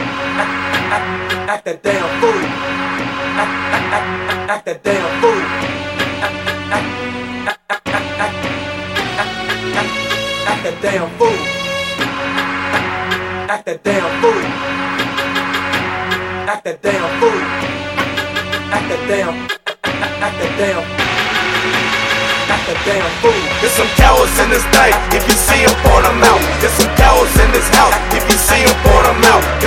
Act that damn fool. Act that damn fool. Act that damn fool. Act that damn fool. Act that damn fool. Act that damn. Act that damn. Act that damn fool. There's some cowards in this night. If you see them, point them out. There's some cowards in this house. If you see them, point them out.